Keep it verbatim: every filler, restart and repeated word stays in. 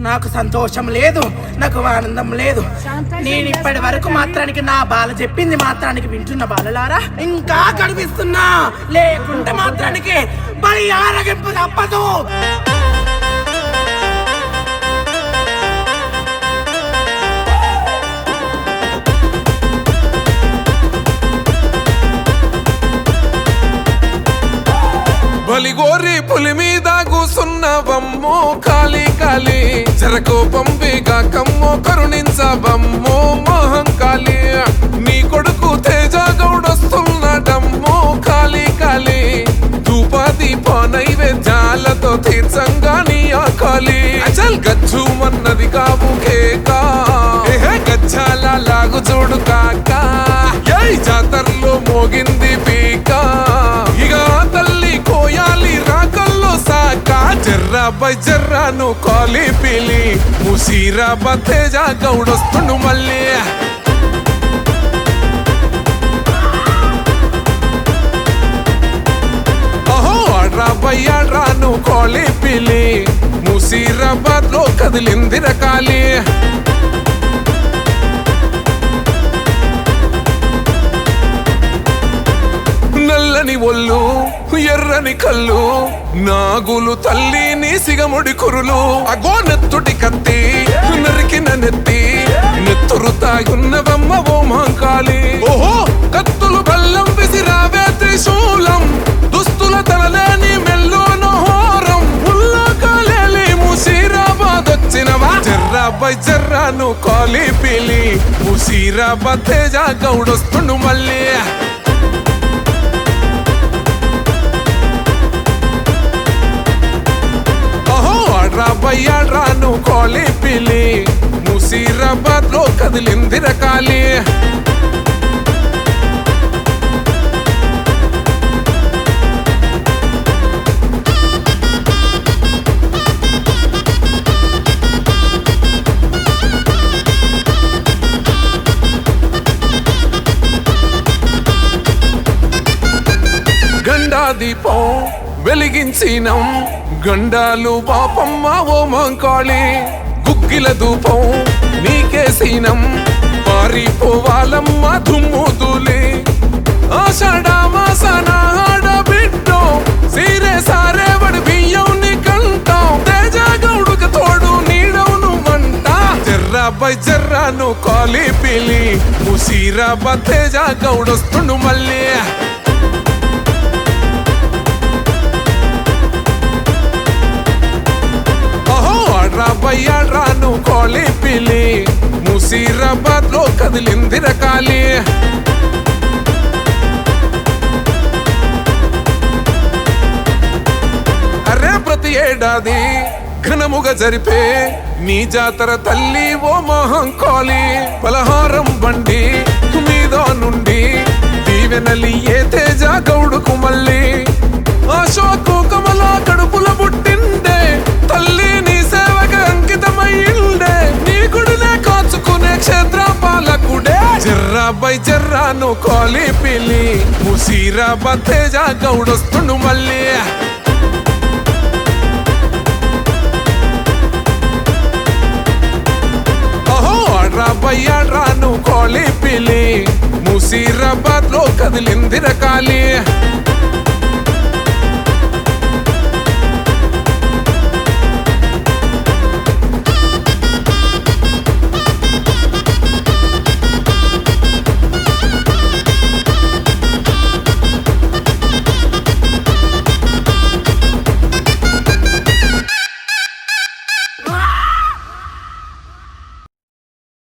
నాకు సంతోషం లేదు, నాకు ఆనందం లేదు. నేను ఇప్పటి వరకు మాత్రానికి నా బాల చెప్పింది మాత్రానికి వింటున్న బాలలారా ఇంకా కనిపిస్తున్నా, లేకుంటే మాత్రానికి బలి ఆరగింపు తప్పదు. బలిగోరి పులి మీద కూసున్నవమ్మో కాలి కాలి జరకోపం వేగా కమ్మో కరుణించవమ్మో మహంకాళి. నీ కొడుకు తేజ గౌడొస్తున్నాడమ్మో కాలి కాలి ధూపాదీప నైవేద్యాలతో తీర్చంగా నీ ఆకాలి. అచల్ గచ్చు మన్నది కావు కేకా గచ్చాల లాగు చూడు కాకా జాతరలో మోగింది పీకా ఇక తల్లి కోయాలి రాకల్లో సాకా. జర్రా బై జర్రాను కాలి పిలి ముసీరా బతేజా గౌడొస్తుండు మళ్ళీ. అహో ఆడ్రా బై ఆడ్రాను కాలి పిలి ముసీరాబాద్ లో కదిలింది రకాలి. నల్లని ఒళ్ళు ఎర్రని కళ్ళు నాగులు తల్లిని సిగముడి కురులు అగో నెత్తుటి కత్తి నరికిన నెత్తి నెత్తురు తాగున్నవమ్మ ఓ మహంకాళి. ఓహో కత్తులు బల్లం విసిరావే త్రిశూలం దుస్తుల తలలేని మెల్లోను హోరం ఉల్లో కాలేలి ముసీరాబాద్ వచ్చినవా. జర్రా బై జర్రాను కాలి పిలి ముసీరాబాద్ తేజా గౌడొస్తుండు మళ్ళీ. రాను కాలి పిలి ముసీరాబాద్ లో కదిలింది రకాలి. గండా దీపం వెలిగించినం గండాలు పాపమ్మ ఓ మహంకాళి. గుగ్గిల ధూపం నీకేసినం పారిపోవాలమ్మ దుమ్ముదులి. ఆషాఢమాసన ఆడబిడ్డో సీరే సారే వడి బియ్యం నీ కంటాం తేజ గౌడుకు తోడు నీడవును వంట. జర్రా బై జర్రాను కాలి పిలి ముసీరాబాద్ తేజ గౌడొస్తుండు మళ్ళీ. రాను కాలి పిలి ముసీరాబాద్ లో కదిలింది రకాలి. అరే ప్రతి ఏడాది ఘనముగా జరిపే నీ జాతర తల్లి ఓ మహంకాళి. పలహారం బండి మీద నుండి దీవెనలి ఏ తేజ గౌడుకు మళ్ళీ. అశోకు కమల కడుపుల పుట్టిండే తల్లి నీ సేవకు అంకితమైండే నీ గుడినే కాచుకునే క్షేత్ర పాలకుడే. జర్రా బై జర్రాను కాలి పిలి ముసీరాబాద్ తేజ గౌడొస్తుండు మళ్ళీ. అహో ఆడ్రా బై ఆడ్రాను కాలి పిలి ముసీరాబాద్ లో కదిలింది రకాలి.